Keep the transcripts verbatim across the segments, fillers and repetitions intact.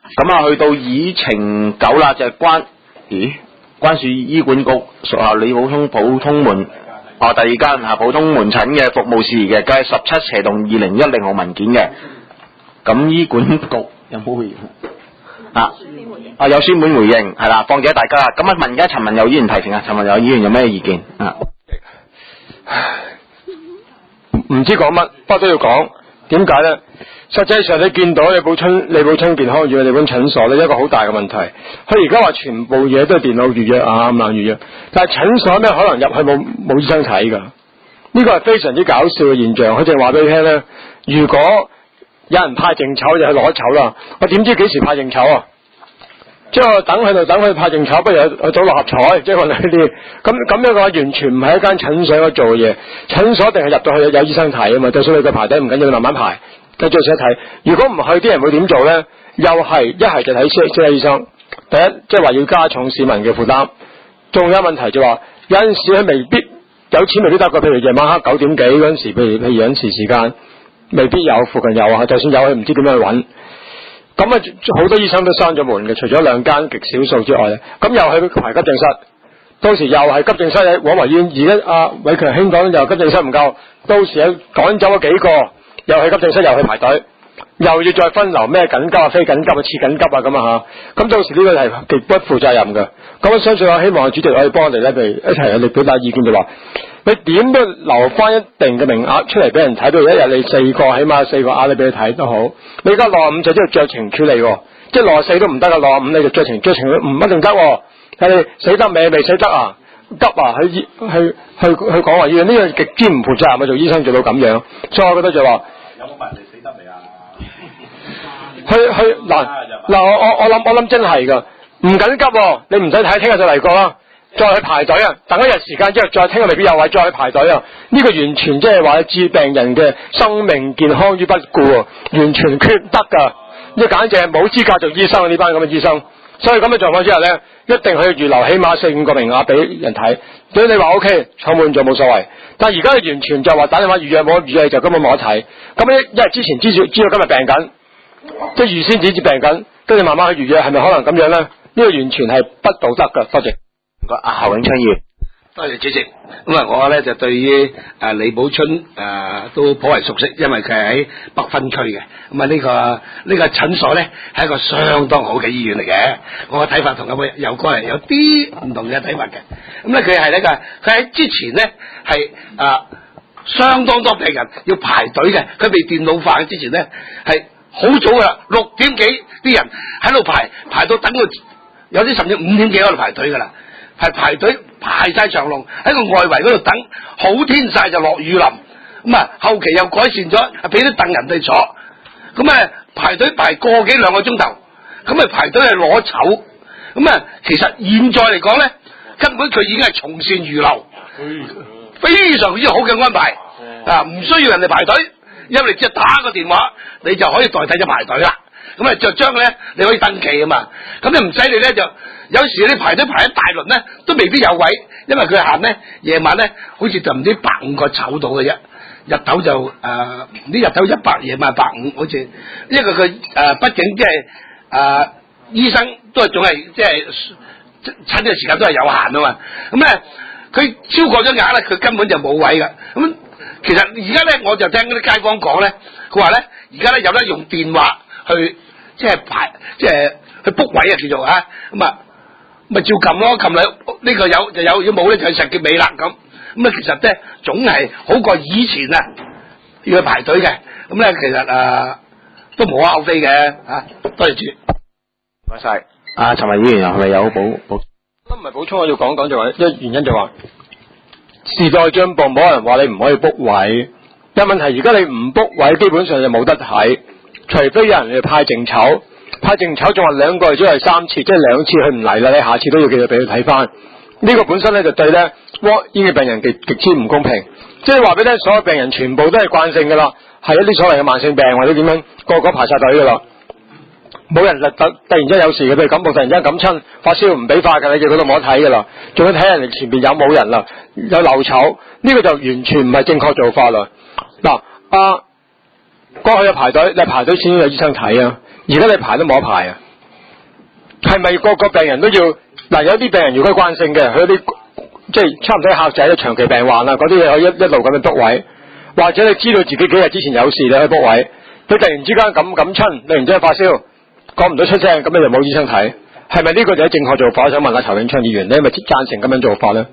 咁啊，去到議程九啦，就係、關咦關注醫管局屬下李寶通普通門啊第二間嚇普通門診嘅服務事宜嘅，計十七斜洞二零一零號文件嘅。咁醫管局有冇回應啊？啊有書面回應係啦，放幾大家。咁啊問而家陳文友議員提評啊，陳文友議員有咩意見啊？ 唔知講乜，不過都要講。點解咧？實際上你見到李寶春、李寶春健康院、李寶診所咧，一個好大嘅問題。佢而家話全部嘢都係電腦預約啊，咁樣預約。但係診所咧，可能入去冇冇醫生睇㗎。呢個係非常之搞笑嘅現象。佢就話俾你聽咧，如果有人派證籌就去攞籌啦，我點知幾時派證籌啊？即係我等喺度等佢派證籌，不如去去做六合彩，即係我哋呢啲咁咁樣嘅話，完全唔係一間診所嗰做嘅嘢。診所定係入到去有醫生睇啊嘛，就算你個排隊唔緊要，你慢慢排，跟住再睇。如果唔去，啲人會點做咧？又係一係就睇私私家醫生。第一，即係話要加重市民嘅負擔。仲有問題就話，有陣時佢未必有錢，未必得嘅。譬如夜晚黑九點幾嗰陣時，譬如譬如有陣時時間未必有，附近有啊。就算有，佢唔知點樣去揾。咁啊，好多醫生都閂咗門嘅，除咗兩間極少數之外咧，咁又去排急症室，到時又係急症室喺廣華醫院。而家阿偉強兄講又急症室唔夠，到時喺趕走咗幾個，又去急症室又去排隊，又要再分流咩緊急啊、非緊急啊、次緊急啊咁啊嚇，咁到時呢個係極不負責任嘅。咁我相信我希望主席可以幫我哋咧，譬如一齊嚟表達意見就話，你點都留翻一定嘅名額出嚟俾人睇，譬如一日你四個，起碼四個額你俾佢睇都好。你而家六十五就即係酌情處理喎，即係六十四都唔得噶，六十五你就酌情，酌情唔一定得喎。睇你死得未未死得啊，急啊，去去去去講話醫院呢樣極之唔負責任啊！做醫生做到咁樣，所以我覺得就話有冇問你死得未啊？ 去去嗱嗱我我我諗我諗真係噶，唔緊急喎，你唔使睇，聽日就嚟過啦。再去排隊啊！等一日時間之後，再聽日未必有位，再去排隊啊！呢、這個完全即係話置病人嘅生命健康於不顧，完全缺德噶！呢簡直係冇資格做醫生啊！呢班咁嘅醫生，所以咁嘅狀況之下呢，一定去預留起碼四五個名額俾人睇。所以你話 O K， 坐滿咗冇所謂。但係而家完全就話打電話預約，冇預約就根本冇得睇。咁咧，因為之前知道知道今日病緊，即係預先指知病緊，跟住慢慢去預約，係咪可能咁樣呢？呢、這個完全係不道德噶。多謝。 阿侯永昌議員， 多謝主席。咁啊，我咧就對於誒李寶春誒、呃、都頗為熟悉，因為佢係喺北分區嘅。咁啊，呢個呢個診所咧係一個相當好嘅醫院嚟嘅。我嘅睇法同佢有關係，有啲唔同嘅睇法嘅。咁咧佢係呢個，佢喺之前咧係啊相當多病人要排隊嘅。佢未電腦化之前咧係好早噶啦，六點幾啲人喺度排，排到等到有啲甚至五點幾喺度排隊噶啦。係排隊排晒長龍喺個外圍嗰度等，好天曬就落雨淋，咁啊後期又改善咗，俾啲凳人哋坐，咁啊排隊排個幾兩個鐘頭，咁啊排隊係攞籌，咁啊其實現在嚟講咧，根本佢已經係從善如流，非常之好嘅安排，啊唔需要人哋排隊，因為你只係打個電話，你就可以代替咗排隊啦。咁啊就將咧你可以登記啊嘛，咁你唔使你咧就有時你排隊排一大輪咧都未必有位，因為佢限咧夜晚咧好似就唔知百五個籌到嘅啫，日頭就誒唔、呃、知日頭一百，夜晚百五，好似因為佢誒畢竟即係誒醫生都係總係即係診嘅時間都係有限啊嘛，咁咧佢超過咗額咧佢根本就冇位噶，咁其實而家咧我就聽嗰啲街坊講咧，佢話咧而家咧有得用電話去。即係排，即係去 book 位啊，叫做啊，咁啊，咪照撳咯，撳嚟呢個有就有，如果冇咧就係實結尾啦咁。咁啊，其實咧總係好過以前啊，要去排隊嘅。咁咧其實誒都無可厚非嘅啊。多謝主， 唔該晒。阿陳文議員係咪有補補？ 都唔係補充，我要講講就話一原因就話時代進步，冇人話你唔可以 book 位，但問題而家你唔 book 位，基本上就冇得睇。除非有人去派證籌，派證籌仲話兩個月只係三次，即係兩次佢唔嚟啦，你下次都要繼續俾佢睇翻。呢個本身咧就對咧 walk in 嘅病人極極之唔公平。即係話俾你聽，所有病人全部都係慣性噶啦，係一啲所謂嘅慢性病或者點樣，個個排晒隊噶啦，冇人突突突然之間有事嘅，譬如感冒突然之間感親發燒唔俾化噶，你叫佢都冇得睇噶啦，仲要睇人哋前邊有冇人啦，有漏籌，呢個就完全唔係正確做法啦。嗱啊！過去有排隊，你排隊先有醫生睇啊！而家你排都冇得排啊！ 係咪個個病人都要嗱？有啲病人如果慣性嘅，佢有啲即係差唔多客仔長期病患啦，嗰啲嘢可以一一路咁樣 book 位，或者你知道自己幾日之前有事，你可以 book 位。佢突然之間咁咁親，突然之間發燒，講唔到出聲，咁你就冇醫生睇，係咪呢個就係正確做法？我想問下曹永昌議員，你係咪贊成咁樣做法咧？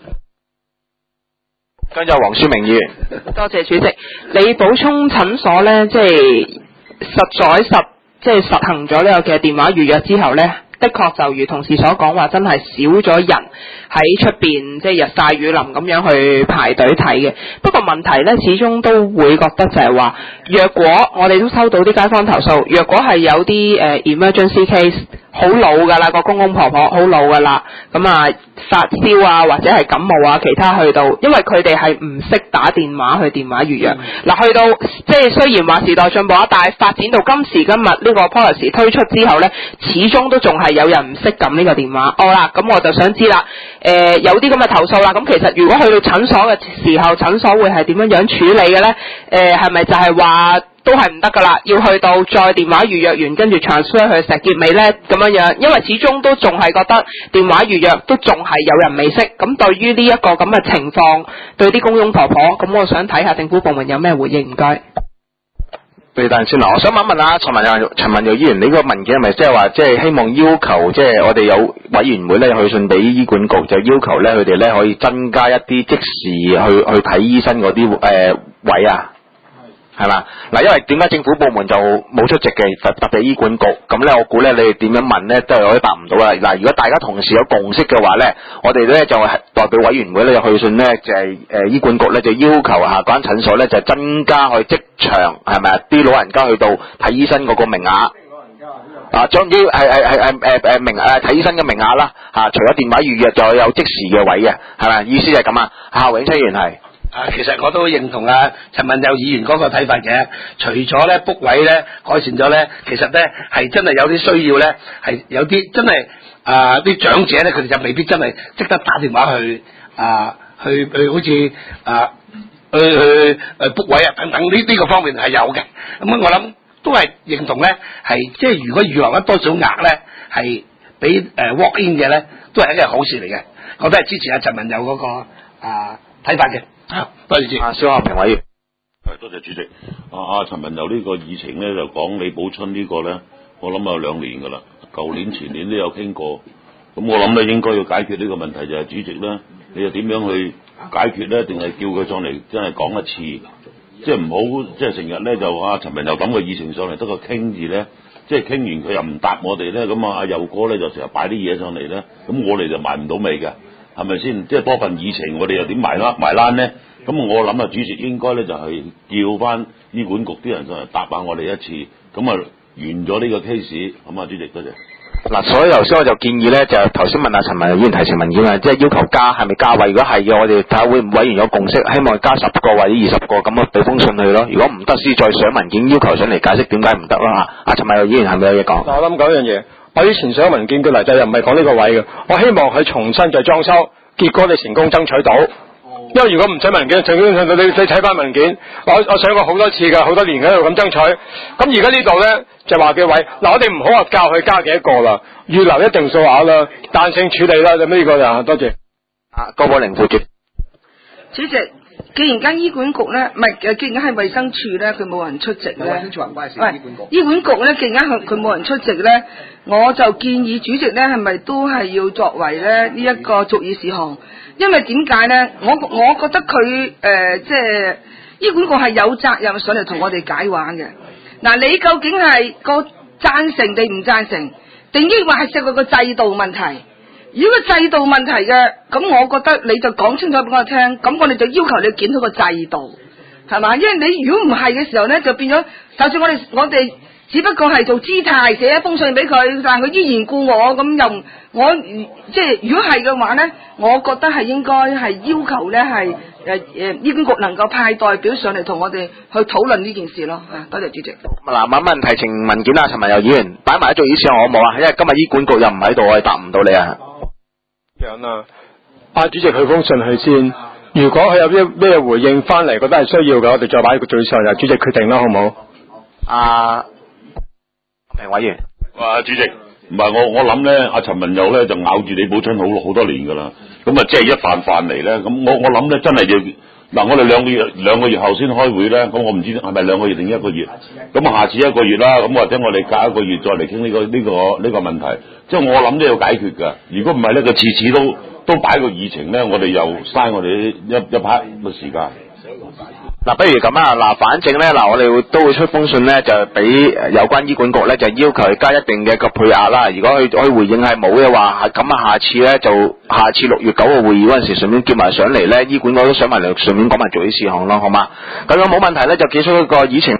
跟住黃書明議員， 多謝主席。你補充診所咧，即係實在實即係實行咗呢個嘅電話預約之後咧，的確就如同事所講話，真係少咗人喺出邊即係日曬雨淋咁樣去排隊睇嘅。不過問題咧，始終都會覺得就係話，若果我哋都收到啲街坊投訴，若果係有啲誒、呃、emergency case 好老㗎啦，個公公婆婆好老㗎啦，咁啊發燒啊或者係感冒啊，其他去到，因為佢哋係唔識打電話去電話預約。嗱、嗯，去到即係雖然話時代進步啊，但係發展到今時今日呢個 policy 推出之後咧，始終都仲係有人唔識撳呢個電話。好啦，咁我就想知啦，誒、呃、有啲咁嘅投訴啦，咁其實如果去到診所嘅時候，診所會係點樣樣處理嘅咧？誒係咪就係話都係唔得噶啦，要去到再電話預約完，跟住 transfer 去石硤尾咧咁樣樣，因為始終都仲係覺得電話預約都仲係有人未識。咁對於呢一個咁嘅情況，對啲公公婆婆，咁我想睇下政府部門有咩回應，唔該。 對，但先嗱，我想問一問啊，陳文佑陳文佑議員，你個文件係咪即係話即係希望要求即係我哋有委員會咧去信俾醫管局，就要求咧佢哋咧可以增加一啲即時去去睇醫生嗰啲誒位啊？係嘛？嗱，因為點解政府部門就冇出席嘅，特特別醫管局咁咧，我估咧你哋點樣問咧都係可以答唔到啦。嗱，如果大家同時有共識嘅話咧，我哋咧就係代表委員會咧去信咧，就係、是、誒、呃、醫管局咧就要求下嗰間診所咧就增加去即場係咪啊啲老人家去到睇醫生嗰個名額啊，將啲係係係係誒誒名誒睇醫生嘅名額啦嚇，除咗電話預約，就有即時嘅位嘅，係咪？意思係咁啊？夏永清議員係。 啊，其實我都認同啊陳文佑議員嗰個睇法嘅。除咗咧 book 位咧改善咗咧，其實咧係真係有啲需要咧，係有啲真係啊啲長者咧，佢哋就未必真係識得打電話去啊去去好似啊去去誒 book 位啊等等呢呢、呢個方面係有嘅。咁我諗都係認同咧，係即係如果預留得多少額咧，係俾誒 walk in 嘅咧，都係一件好事嚟嘅。我都係支持阿陳文佑嗰個啊睇法嘅。啊，多謝主。啊，蕭學平委員， 係多謝主席。啊啊，陳文佑呢個議程咧就講李寶春呢個咧，我諗有兩年㗎啦，舊年前年都有傾過。咁我諗咧應該要解決呢個問題就係主席咧，你又點樣去解決咧？定係叫佢上嚟真係講一次，即係唔好即係成日咧就啊陳文佑咁個議程上嚟得個傾字咧，即係傾完佢又唔答我哋咧，咁啊阿佑哥咧就成日擺啲嘢上嚟咧，咁我哋就埋唔到尾㗎。係咪先？即係多份議程，我哋又點埋啦埋欄咧？咁我諗啊，主席應該咧就係叫翻醫管局啲人上嚟答下我哋一次，咁啊完咗呢個 case。咁啊，主席多謝。 嗱，所以頭先我就建議咧，就頭先問阿陳文佑議員提呈文件啊，即係要求加係咪加位？如果係嘅，我哋睇下會唔會委員有共識，希望加十個或者二十個，咁啊俾封信去咯。如果唔得，先再上文件要求上嚟解釋點解唔得啦。阿陳文佑議員係咪有嘢講？ 我諗講一樣嘢。我以前上文件嘅嚟就又唔係講呢個位嘅，我希望佢重新再裝修，結果你成功爭取到。因為如果唔使文件，成功爭取到你你睇翻文件，我我上過好多次㗎，好多年喺度咁爭取。咁而家呢度咧就話嘅位，嗱我哋唔好話教佢加幾多個啦，預留一定數額啦，彈性處理啦，就呢個就多謝。 啊，高寶玲副主主席。既然間醫管局咧，唔係，既然間係衛生署咧，佢冇人出席咧。衛生署唔關事。醫管局。醫管局咧，既然間佢佢冇人出席咧，我就建議主席咧，係咪都係要作為咧呢一個逐議事項？因為點解咧？我我覺得佢誒即係醫管局係有責任上嚟同我哋解話嘅。嗱，你究竟係個贊成定唔贊成，定抑或係涉及個制度問題？如果個制度問題嘅，咁我覺得你就講清楚俾我聽，咁我哋就要求你檢討個制度，係嘛？因為你如果唔係嘅時候咧，就變咗，就算我哋我哋只不過係做姿態寫一封信俾佢，但係佢依然故我，咁又唔我即係如果係嘅話咧，我覺得係應該係要求咧係誒誒醫管局能夠派代表上嚟同我哋去討論呢件事咯。啊，多謝主席。 嗱，問問題呈文件啊，陳文佑議員擺埋一做議事項我冇啊，因為今日醫管局又唔喺度，我係答唔到你啊。 樣啊，阿主席佢封信去先，如果佢有啲咩回應翻嚟，覺得係需要嘅，我哋再擺喺個最上，由主席決定啦，好唔好？ 阿評委員， 哇，主席， 唔係我我諗咧，阿陳文友咧就咬住李寶春好好多年㗎啦，咁啊即係一飯飯嚟咧，咁我我諗咧真係要嗱，我哋兩個月兩個月後先開會咧，咁我唔知係咪兩個月定一個月，咁啊下次一個月啦，咁或者我哋隔一個月再嚟傾呢個呢、呢個呢、呢個問題，即係我諗都要解決㗎。如果唔係咧，佢次次都都擺個議程咧，我哋又嘥我哋一一 part 嘅時間。 嗱，不如咁啊！嗱，反正咧，嗱，我哋會都會出封信咧，就俾有關醫管局咧，就要求佢加一定嘅個配額啦。如果佢可以回應係冇嘅話，咁啊，下次咧就下次六月九號會議嗰陣時，順便叫埋上嚟咧，醫管局都想埋嚟，順便講埋做啲事項咯，好嘛？咁樣冇問題咧，就結束一個議程。